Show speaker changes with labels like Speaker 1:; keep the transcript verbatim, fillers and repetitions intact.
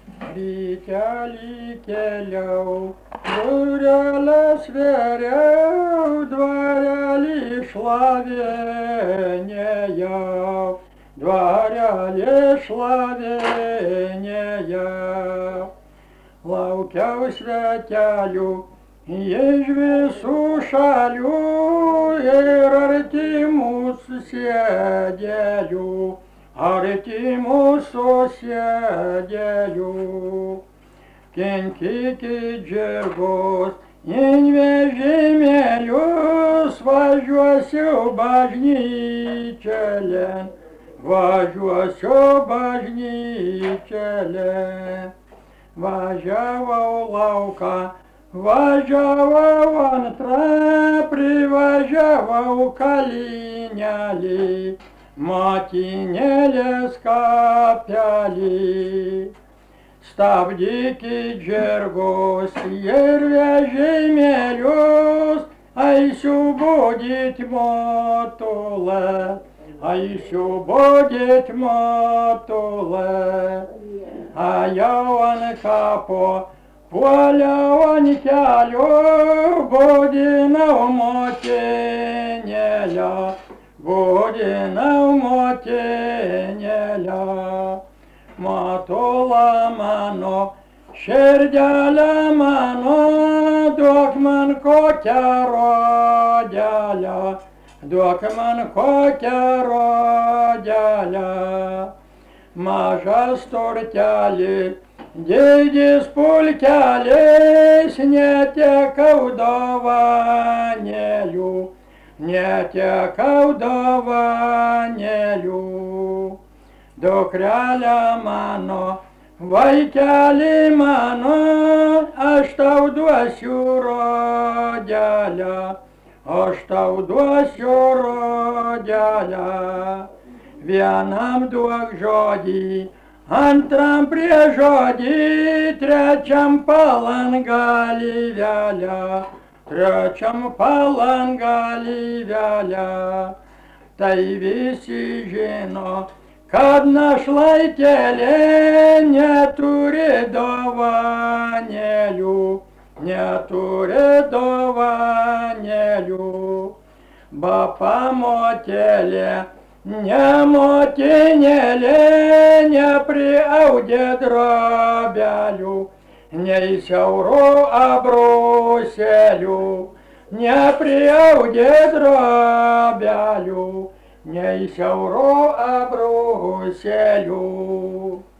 Speaker 1: Rytelį keliau, durelės veriau, dvarelį šlavinėjau, dvarelį šlavinėjau. Laukiau svetelių iš visų šalių ir artimų susėdėlių, artimų susėdėlių. Kinkykit žirgus, in vežimėlius, važiuosiu bažnyčielėn, važiuosiu bažnyčielėn. Važiavau lauką, važiavau antrą, privažiavau kalnelį, motinėlės kapelį. Stabdykit žirgus ir vežimėlius, eisiu budyt motulę, eisiu budyt motulę. Ajau ant kapo, puoliau ant kelio, budinau motinėlę, budinau motinėlę. Matula mano, širdelė mano, duok man kokią rodelę, duok man kokią rodelę. Mažas turtelis, didis pulkelis, netekau dovanėlių, netekau dovanėlių. Dukrelė mano, vaikeli mano, aš tau duosiu rodelę, aš tau duosiu rodelę. Vienam duok žodį, antram prie žodį, trečiam palangalį, trečiam palangalį. Tai visi žino, kad našlaitėlė neturi dovanėlių, neturi dovanėlių. Bapa motelė, ne motinėlė, nepriaudė drobelių, nei siaurų abrūselių, nepriaudė drobelių, nei siaurų abrūselių.